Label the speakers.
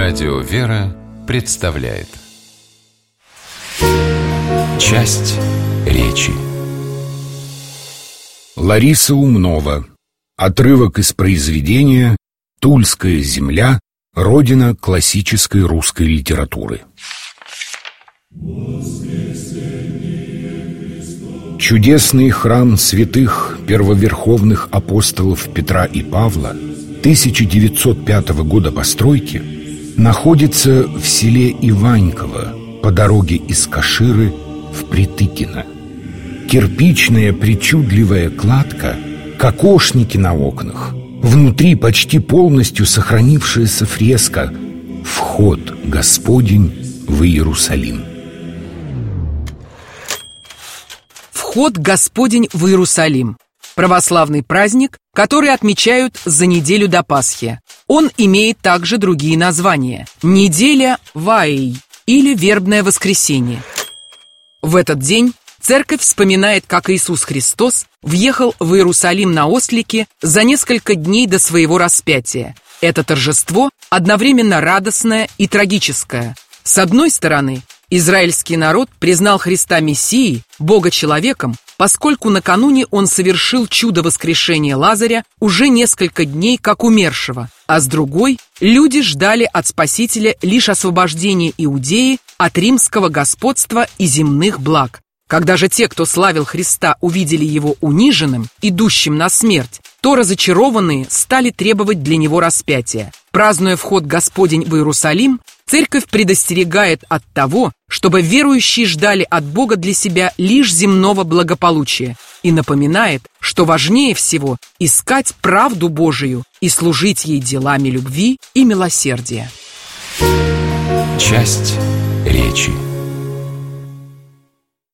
Speaker 1: Радио «Вера» представляет часть речи.
Speaker 2: Лариса Умнова. Отрывок из произведения «Тульская земля. Родина классической русской литературы». Чудесный храм святых первоверховных апостолов Петра и Павла 1905 года постройки находится в селе Иваньково по дороге из Каширы в Притыкино. Кирпичная причудливая кладка, кокошники на окнах, внутри почти полностью сохранившаяся фреска «Вход Господень в Иерусалим».
Speaker 3: Вход Господень в Иерусалим – православный праздник, который отмечают за неделю до Пасхи. Он имеет также другие названия – неделя Ваей или вербное воскресенье. В этот день церковь вспоминает, как Иисус Христос въехал в Иерусалим на ослике за несколько дней до своего распятия. Это торжество одновременно радостное и трагическое. С одной стороны, израильский народ признал Христа Мессией, Бога человеком, поскольку накануне он совершил чудо воскрешения Лазаря уже несколько дней как умершего, а с другой, люди ждали от Спасителя лишь освобождения Иудеи от римского господства и земных благ. Когда же те, кто славил Христа, увидели его униженным, идущим на смерть, то разочарованные стали требовать для него распятия. Празднуя вход Господень в Иерусалим, церковь предостерегает от того, чтобы верующие ждали от Бога для себя лишь земного благополучия, и напоминает, что важнее всего искать правду Божию и служить ей делами любви и милосердия.
Speaker 1: Часть речи.